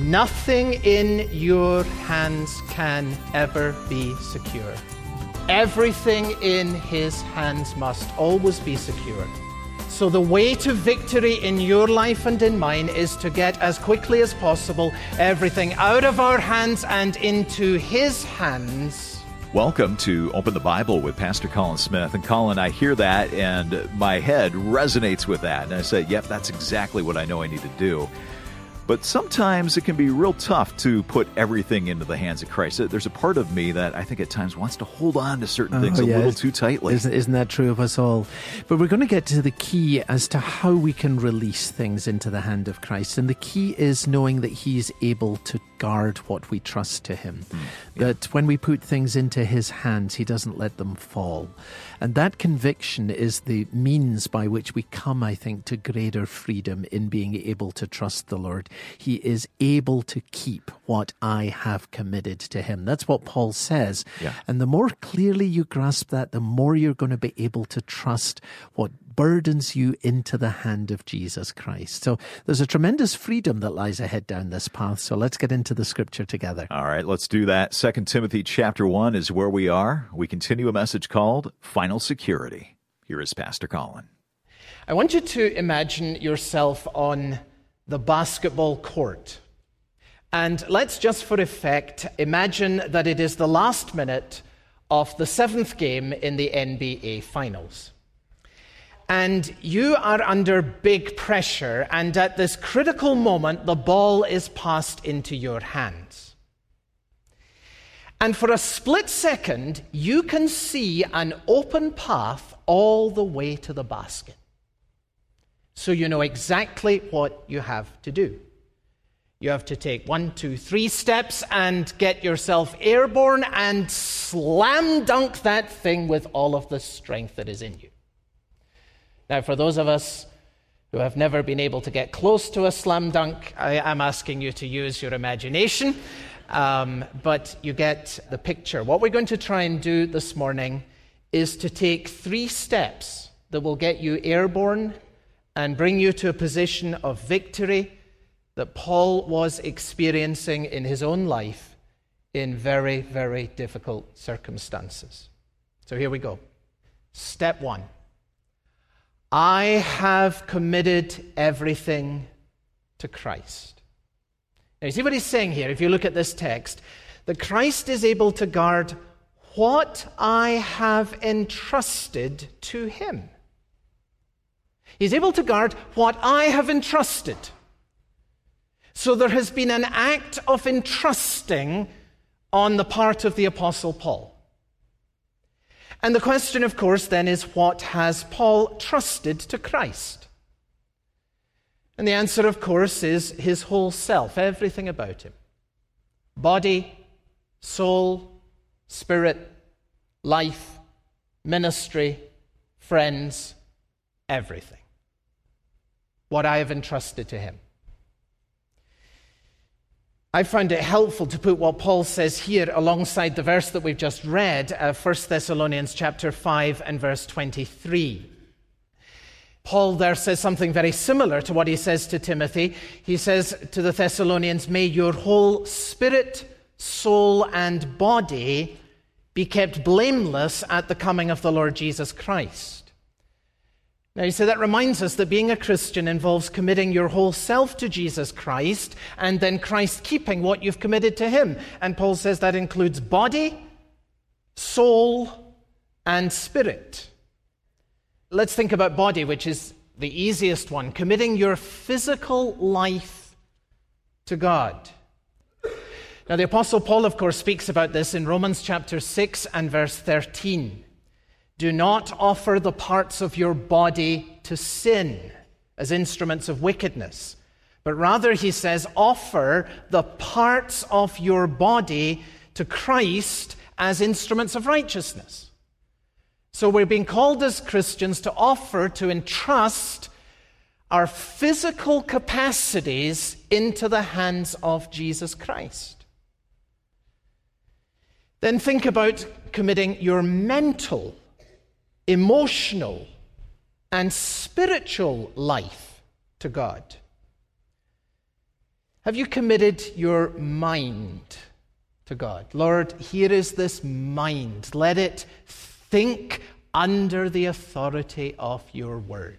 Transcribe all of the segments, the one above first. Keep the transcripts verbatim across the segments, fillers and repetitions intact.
Nothing in your hands can ever be secure. Everything in his hands must always be secure. So the way to victory in your life and in mine is to get as quickly as possible everything out of our hands and into his hands. Welcome to Open the Bible with Pastor Colin Smith. And Colin, I hear that and my head resonates with that. And I say, yep, that's exactly what I know I need to do. But sometimes it can be real tough to put everything into the hands of Christ. There's a part of me that I think at times wants to hold on to certain things oh, a yeah. little too tightly. Isn't, isn't that true of us all? But we're going to get to the key as to how we can release things into the hand of Christ. And the key is knowing that he is able to guard what we trust to him. Mm, yeah. That when we put things into his hands, he doesn't let them fall. And that conviction is the means by which we come, I think, to greater freedom in being able to trust the Lord. He is able to keep what I have committed to him. That's what Paul says. Yeah. And the more clearly you grasp that, the more you're going to be able to trust what burdens you into the hand of Jesus Christ. So there's a tremendous freedom that lies ahead down this path. So let's get into the scripture together. All right, let's do that. Second Timothy chapter one is where we are. We continue a message called Final Security. Here is Pastor Colin. I want you to imagine yourself on the basketball court. And let's just for effect imagine that it is the last minute of the seventh game in the N B A Finals. And you are under big pressure, and at this critical moment, the ball is passed into your hands. And for a split second, you can see an open path all the way to the basket. So you know exactly what you have to do. You have to take one, two, three steps and get yourself airborne and slam dunk that thing with all of the strength that is in you. Now, for those of us who have never been able to get close to a slam dunk, I am asking you to use your imagination, um, but you get the picture. What we're going to try and do this morning is to take three steps that will get you airborne and bring you to a position of victory that Paul was experiencing in his own life in very, very difficult circumstances. So here we go. Step one. I have committed everything to Christ. Now, you see what he's saying here, if you look at this text, that Christ is able to guard what I have entrusted to him. He's able to guard what I have entrusted. So there has been an act of entrusting on the part of the Apostle Paul. And the question, of course, then is, what has Paul trusted to Christ? And the answer, of course, is his whole self, everything about him. Body, soul, spirit, life, ministry, friends, everything. What I have entrusted to him. I found it helpful to put what Paul says here alongside the verse that we've just read, uh, First Thessalonians chapter five and verse twenty-three. Paul there says something very similar to what he says to Timothy. He says to the Thessalonians, may your whole spirit, soul, and body be kept blameless at the coming of the Lord Jesus Christ. Now, you see, that reminds us that being a Christian involves committing your whole self to Jesus Christ and then Christ keeping what you've committed to him. And Paul says that includes body, soul, and spirit. Let's think about body, which is the easiest one. Committing your physical life to God. Now, the Apostle Paul, of course, speaks about this in Romans chapter six and verse thirteen. Do not offer the parts of your body to sin as instruments of wickedness, but rather, he says, offer the parts of your body to Christ as instruments of righteousness. So we're being called as Christians to offer, to entrust our physical capacities into the hands of Jesus Christ. Then think about committing your mental, emotional, and spiritual life to God. Have you committed your mind to God? Lord, here is this mind. Let it think under the authority of your word.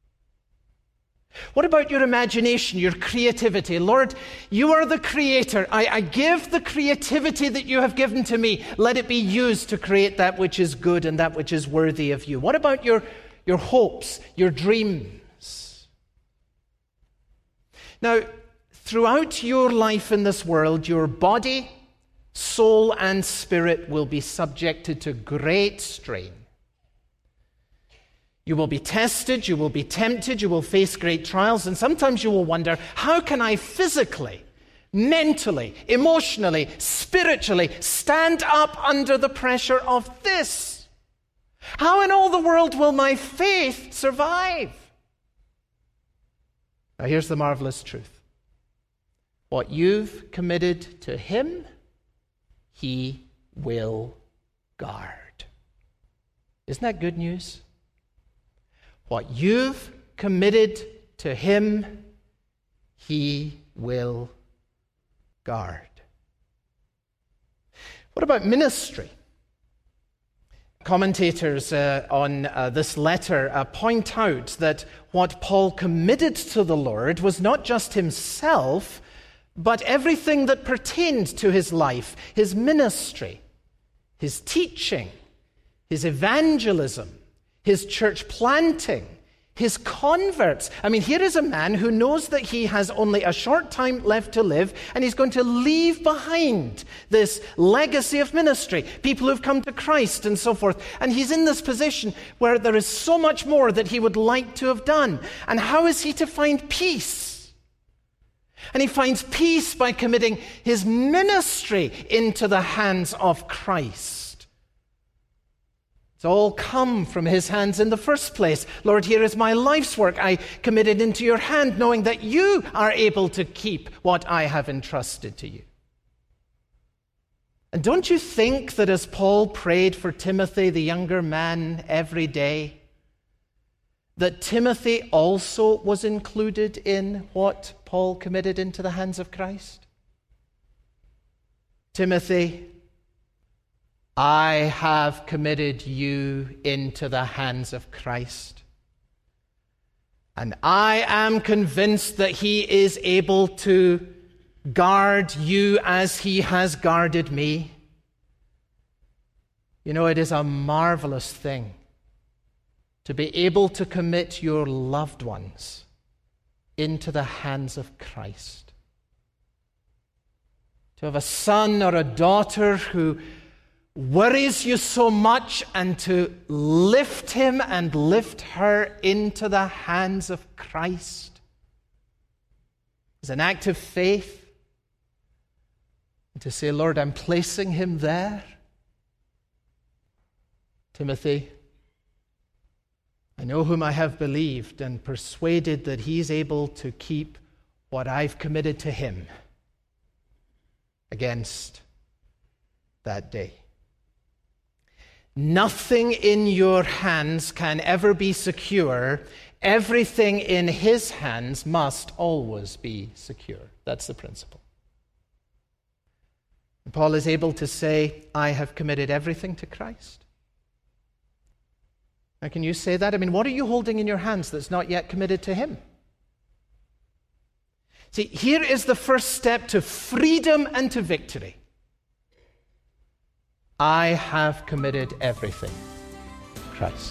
What about your imagination, your creativity? Lord, you are the creator. I, I give the creativity that you have given to me. Let it be used to create that which is good and that which is worthy of you. What about your, your hopes, your dreams? Now, throughout your life in this world, your body, soul, and spirit will be subjected to great strain. You will be tested, you will be tempted, you will face great trials, and sometimes you will wonder, how can I physically, mentally, emotionally, spiritually stand up under the pressure of this? How in all the world will my faith survive? Now here's the marvelous truth. What you've committed to him, he will guard. Isn't that good news? What you've committed to him, he will guard. What about ministry? Commentators uh, on uh, this letter uh, point out that what Paul committed to the Lord was not just himself, but everything that pertained to his life, his ministry, his teaching, his evangelism, his church planting, his converts. I mean, here is a man who knows that he has only a short time left to live, and he's going to leave behind this legacy of ministry, people who've come to Christ and so forth. And he's in this position where there is so much more that he would like to have done. And how is he to find peace? And he finds peace by committing his ministry into the hands of Christ. It's all come from his hands in the first place. Lord, here is my life's work. I commit it into your hand, knowing that you are able to keep what I have entrusted to you. And don't you think that as Paul prayed for Timothy, the younger man, every day, that Timothy also was included in what Paul committed into the hands of Christ? Timothy, I have committed you into the hands of Christ. And I am convinced that he is able to guard you as he has guarded me. You know, it is a marvelous thing to be able to commit your loved ones into the hands of Christ. To have a son or a daughter who worries you so much, and to lift him and lift her into the hands of Christ is an act of faith. And to say, Lord, I'm placing him there. Timothy, I know whom I have believed and persuaded that he's able to keep what I've committed to him against that day. Nothing in your hands can ever be secure. Everything in his hands must always be secure. That's the principle. And Paul is able to say, I have committed everything to Christ. Now, can you say that? I mean, what are you holding in your hands that's not yet committed to him? See, here is the first step to freedom and to victory. I have committed everything to Christ.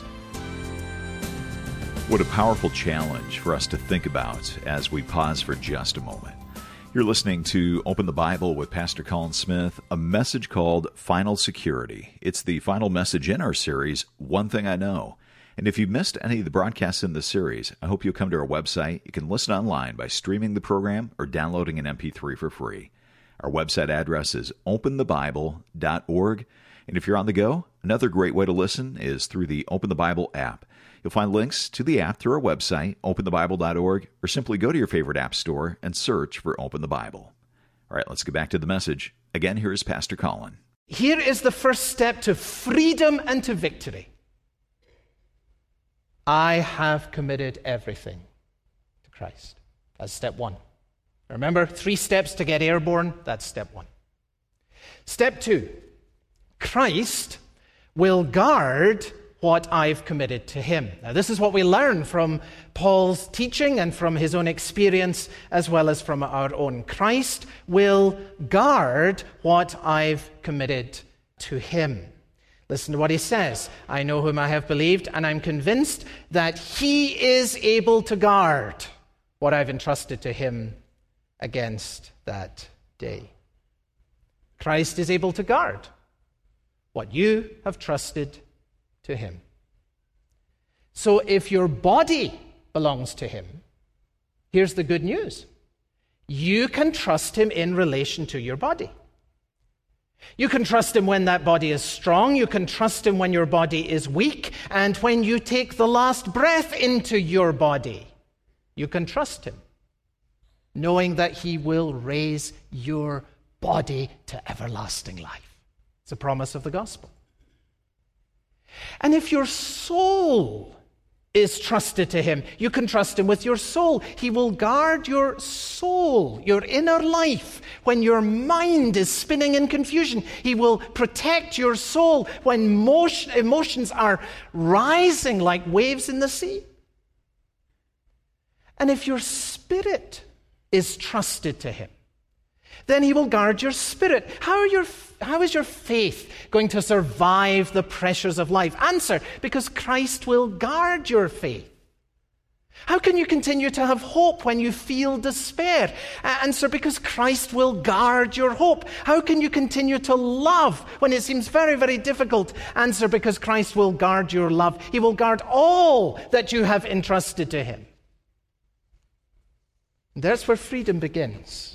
What a powerful challenge for us to think about as we pause for just a moment. You're listening to Open the Bible with Pastor Colin Smith, a message called Final Security. It's the final message in our series, One Thing I Know. And if you missed any of the broadcasts in this series, I hope you'll come to our website. You can listen online by streaming the program or downloading an M P three for free. Our website address is open the bible dot org. And if you're on the go, another great way to listen is through the Open the Bible app. You'll find links to the app through our website, open the bible dot org, or simply go to your favorite app store and search for Open the Bible. All right, let's get back to the message. Again, here is Pastor Colin. Here is the first step to freedom and to victory. I have committed everything to Christ. That's step one. Remember, three steps to get airborne? That's step one. Step two, Christ will guard what I've committed to him. Now, this is what we learn from Paul's teaching and from his own experience as well as from our own. Christ will guard what I've committed to him. Listen to what he says. I know whom I have believed, and I'm convinced that he is able to guard what I've entrusted to him against that day. Christ is able to guard what you have trusted to him. So if your body belongs to him, here's the good news. You can trust him in relation to your body. You can trust him when that body is strong. You can trust him when your body is weak. And when you take the last breath into your body, you can trust him, knowing that he will raise your body to everlasting life. It's a promise of the gospel. And if your soul is trusted to him, you can trust him with your soul. He will guard your soul, your inner life, when your mind is spinning in confusion. He will protect your soul when motion, emotions are rising like waves in the sea. And if your spirit is trusted to him, then he will guard your spirit. How are your, how is your faith going to survive the pressures of life? Answer, because Christ will guard your faith. How can you continue to have hope when you feel despair? Answer, because Christ will guard your hope. How can you continue to love when it seems very, very difficult? Answer, because Christ will guard your love. He will guard all that you have entrusted to him. And that's where freedom begins.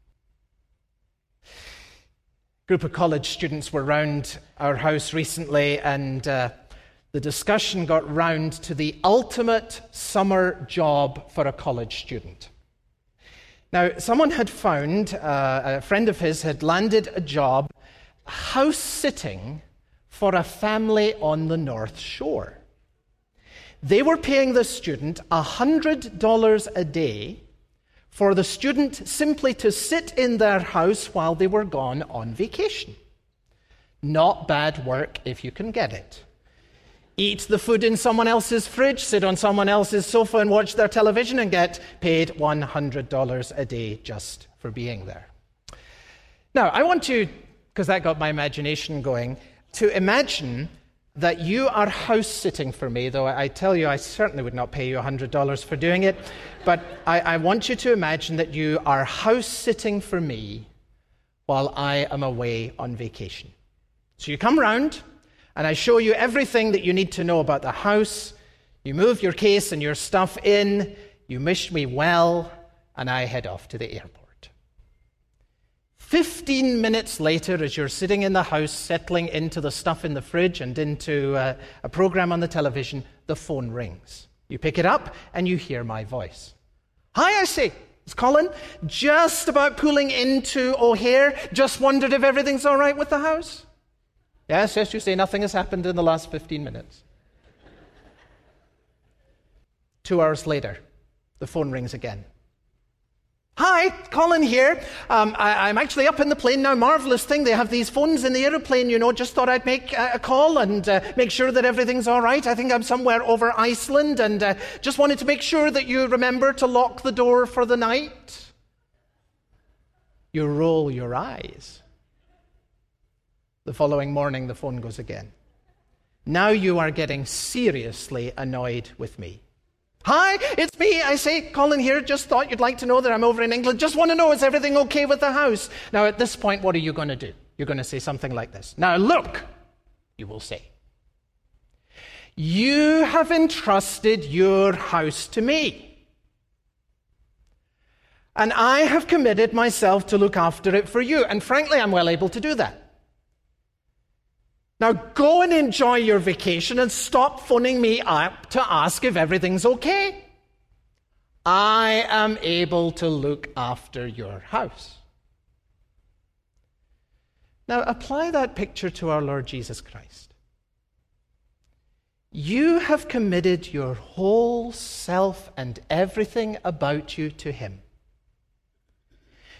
A group of college students were round our house recently, and uh, the discussion got round to the ultimate summer job for a college student. Now, someone had found, uh, a friend of his had landed a job house sitting for a family on the North Shore. They were paying the student one hundred dollars a day for the student simply to sit in their house while they were gone on vacation. Not bad work if you can get it. Eat the food in someone else's fridge, sit on someone else's sofa and watch their television and get paid one hundred dollars a day just for being there. Now, I want to, because that got my imagination going, to imagine that you are house-sitting for me, though I tell you I certainly would not pay you one hundred dollars for doing it, but I, I want you to imagine that you are house-sitting for me while I am away on vacation. So you come round, and I show you everything that you need to know about the house. You move your case and your stuff in, you wish me well, and I head off to the airport. Fifteen minutes later, as you're sitting in the house, settling into the stuff in the fridge and into uh, a program on the television, the phone rings. You pick it up, and you hear my voice. Hi, I say, it's Colin. Just about pulling into O'Hare. Just wondered if everything's all right with the house. Yes, yes, you say nothing has happened in the last fifteen minutes. Two hours later, the phone rings again. Hi, Colin here. Um, I, I'm actually up in the plane now. Marvelous thing. They have these phones in the aeroplane, you know. Just thought I'd make a, a call and uh, make sure that everything's all right. I think I'm somewhere over Iceland and uh, just wanted to make sure that you remember to lock the door for the night. You roll your eyes. The following morning, the phone goes again. Now you are getting seriously annoyed with me. Hi, it's me. I say, Colin here. Just thought you'd like to know that I'm over in England. Just want to know, is everything okay with the house? Now, at this point, what are you going to do? You're going to say something like this. Now, look, you will say. You have entrusted your house to me. And I have committed myself to look after it for you. And frankly, I'm well able to do that. Now go and enjoy your vacation and stop phoning me up to ask if everything's okay. I am able to look after your house. Now apply that picture to our Lord Jesus Christ. You have committed your whole self and everything about you to him.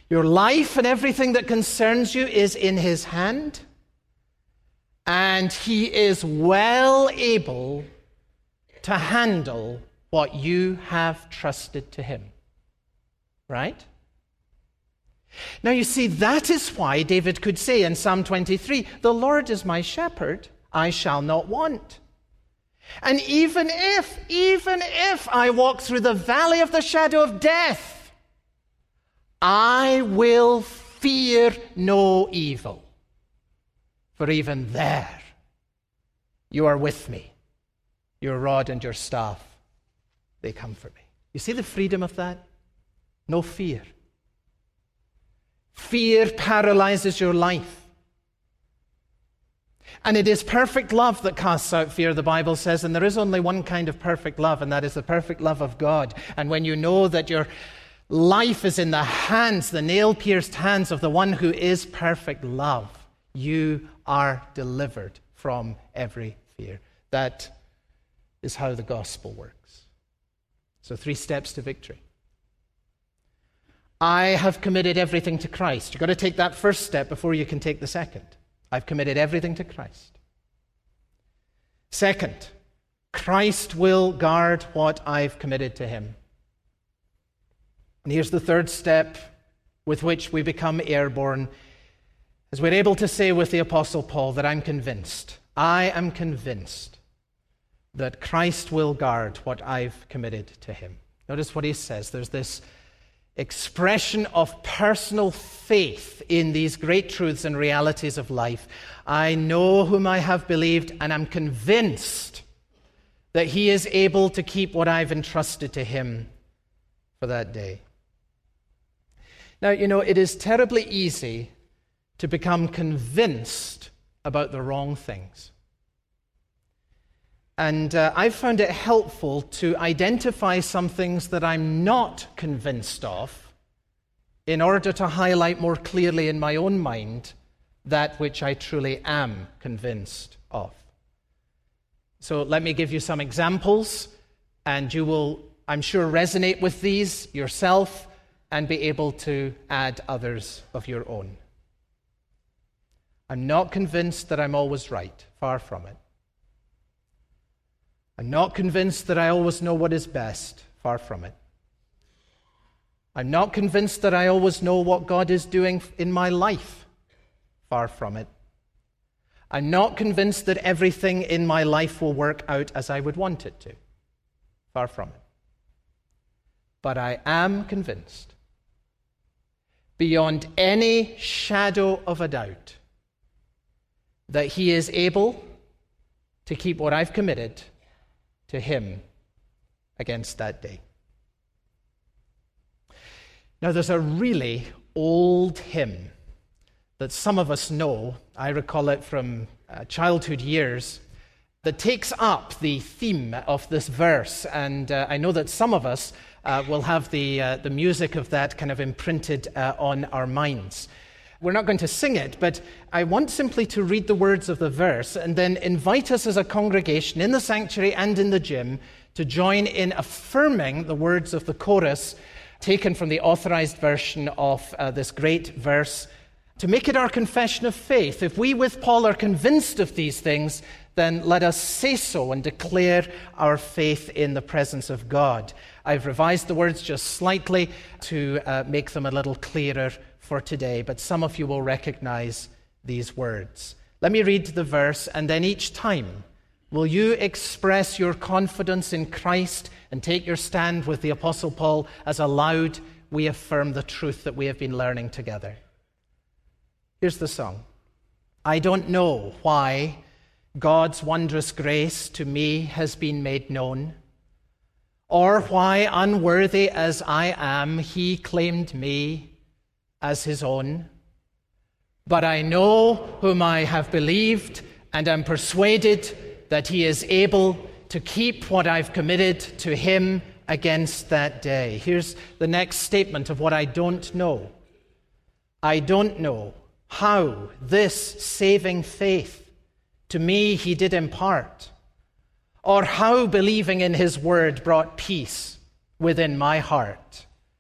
Your life and everything that concerns you is in his hand, and he is well able to handle what you have trusted to him. Right? Now you see, that is why David could say in Psalm twenty-three, "The Lord is my shepherd, I shall not want. And even if, even if I walk through the valley of the shadow of death, I will fear no evil. For even there, you are with me. Your rod and your staff, they comfort me." You see the freedom of that? No fear. Fear paralyzes your life. And it is perfect love that casts out fear, the Bible says, and there is only one kind of perfect love, and that is the perfect love of God. And when you know that your life is in the hands, the nail-pierced hands of the one who is perfect love, you are delivered from every fear. That is how the gospel works. So three steps to victory. I have committed everything to Christ. You've got to take that first step before you can take the second. I've committed everything to Christ. Second, Christ will guard what I've committed to him. And here's the third step with which we become airborne, as we're able to say with the Apostle Paul that I'm convinced, I am convinced that Christ will guard what I've committed to him. Notice what he says. There's this expression of personal faith in these great truths and realities of life. I know whom I have believed, and I'm convinced that he is able to keep what I've entrusted to him for that day. Now, you know, it is terribly easy to become convinced about the wrong things. And uh, I've found it helpful to identify some things that I'm not convinced of in order to highlight more clearly in my own mind that which I truly am convinced of. So let me give you some examples, and you will, I'm sure, resonate with these yourself and be able to add others of your own. I'm not convinced that I'm always right. Far from it. I'm not convinced that I always know what is best. Far from it. I'm not convinced that I always know what God is doing in my life. Far from it. I'm not convinced that everything in my life will work out as I would want it to. Far from it. But I am convinced, beyond any shadow of a doubt, that he is able to keep what I've committed to him against that day. Now, there's a really old hymn that some of us know, I recall it from uh, childhood years, that takes up the theme of this verse, and uh, I know that some of us uh, will have the, uh, the music of that kind of imprinted uh, on our minds. We're not going to sing it, but I want simply to read the words of the verse and then invite us as a congregation in the sanctuary and in the gym to join in affirming the words of the chorus taken from the authorized version of uh, this great verse, to make it our confession of faith. If we with Paul are convinced of these things, then let us say so and declare our faith in the presence of God. I've revised the words just slightly to uh, make them a little clearer for today, but some of you will recognize these words. Let me read the verse, and then each time, will you express your confidence in Christ and take your stand with the Apostle Paul as aloud we affirm the truth that we have been learning together. Here's the song. I don't know why God's wondrous grace to me has been made known, or why, unworthy as I am, he claimed me as his own. But I know whom I have believed, and am persuaded that he is able to keep what I've committed to him against that day. Here's the next statement of what I don't know. I don't know how this saving faith to me he did impart, or how believing in his word brought peace within my heart.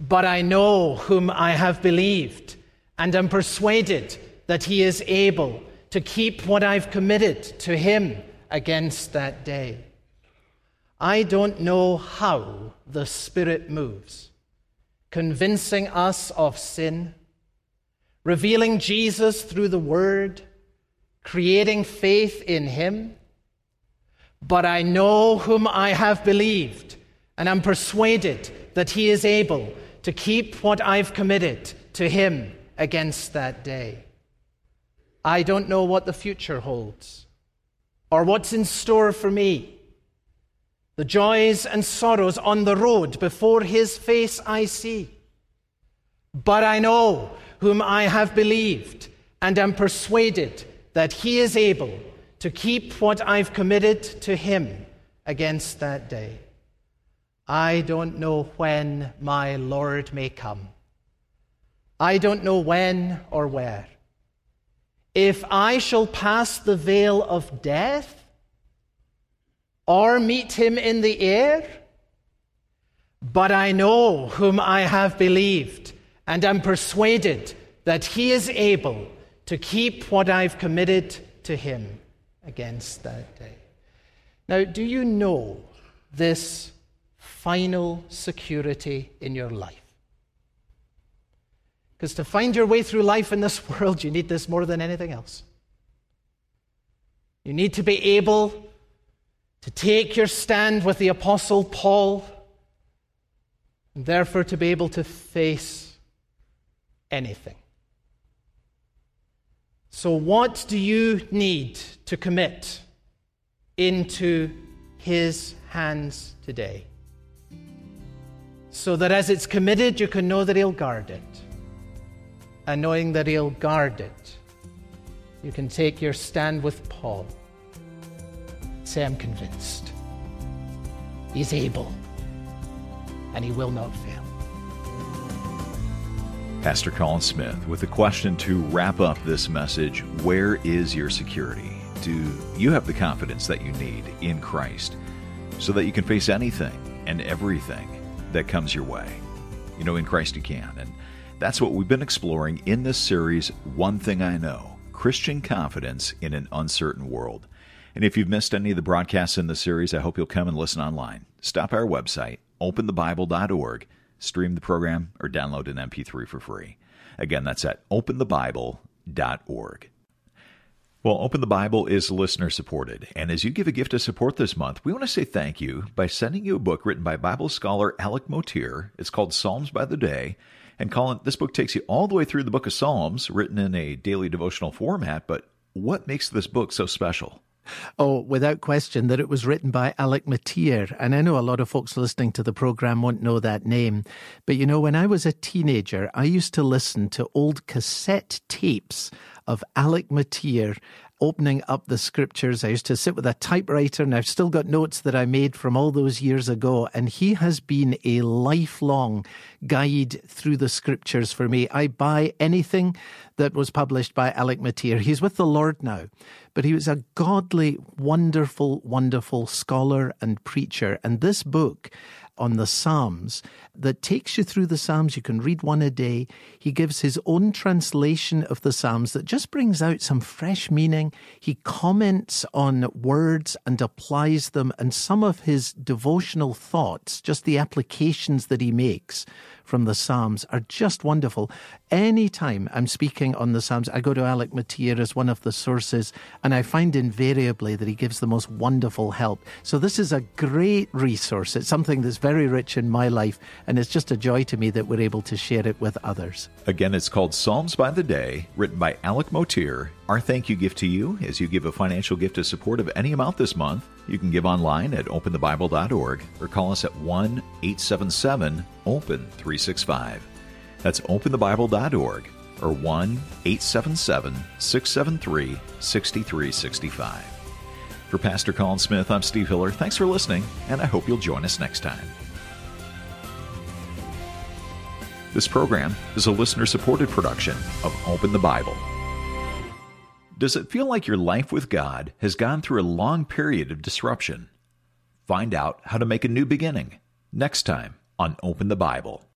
But I know whom I have believed, and am persuaded that he is able to keep what I've committed to him against that day. I don't know how the Spirit moves, convincing us of sin, revealing Jesus through the Word, creating faith in him. But I know whom I have believed, and am persuaded that he is able to keep what I've committed to him against that day. I don't know what the future holds, or what's in store for me. The joys and sorrows on the road before his face I see. But I know whom I have believed, and am persuaded that he is able to keep what I've committed to him against that day. I don't know when my Lord may come. I don't know when or where. If I shall pass the veil of death, or meet him in the air, but I know whom I have believed, and am persuaded that he is able to keep what I've committed to him against that day. Now, do you know this final security in your life? Because to find your way through life in this world, you need this more than anything else. You need to be able to take your stand with the Apostle Paul, and therefore to be able to face anything. So what do you need to commit into his hands today, so that as it's committed, you can know that he'll guard it? And knowing that he'll guard it, you can take your stand with Paul. Say, I'm convinced. He's able, and he will not fail. Pastor Colin Smith with a question to wrap up this message. Where is your security? Do you have the confidence that you need in Christ so that you can face anything and everything that comes your way? You know, in Christ you can. And that's what we've been exploring in this series, One Thing I Know, Christian Confidence in an Uncertain World. And if you've missed any of the broadcasts in the series, I hope you'll come and listen online. Stop our website, open the bible dot org, stream the program, or download an M P three for free. Again, that's at open the bible dot org. Well, Open the Bible is listener-supported, and as you give a gift of support this month, we want to say thank you by sending you a book written by Bible scholar Alec Motyer. It's called Psalms by the Day. And Colin, this book takes you all the way through the book of Psalms, written in a daily devotional format, but what makes this book so special? Oh, without question that it was written by Alec Motyer. And I know a lot of folks listening to the program won't know that name. But you know, when I was a teenager, I used to listen to old cassette tapes of Alec Motyer opening up the scriptures. I used to sit with a typewriter, and I've still got notes that I made from all those years ago. And he has been a lifelong guide through the scriptures for me. I buy anything that was published by Alec Motyer. He's with the Lord now, but he was a godly, wonderful, wonderful scholar and preacher. And this book on the Psalms that takes you through the Psalms, you can read one a day. He gives his own translation of the Psalms that just brings out some fresh meaning. He comments on words and applies them, and some of his devotional thoughts, just the applications that he makes from the Psalms, are just wonderful. Anytime I'm speaking on the Psalms, I go to Alec Motyer as one of the sources, and I find invariably that he gives the most wonderful help. So this is a great resource. It's something that's very rich in my life, and it's just a joy to me that we're able to share it with others. Again, it's called Psalms by the Day, written by Alec Motyer. Our thank you gift to you as you give a financial gift of support of any amount this month. You can give online at open the bible dot org or call us at one eight seven seven open three six five. That's open the bible dot org or one eight seven seven six seven three six three six five. For Pastor Colin Smith, I'm Steve Hiller. Thanks for listening, and I hope you'll join us next time. This program is a listener-supported production of Open the Bible. Does it feel like your life with God has gone through a long period of disruption? Find out how to make a new beginning next time on Open the Bible.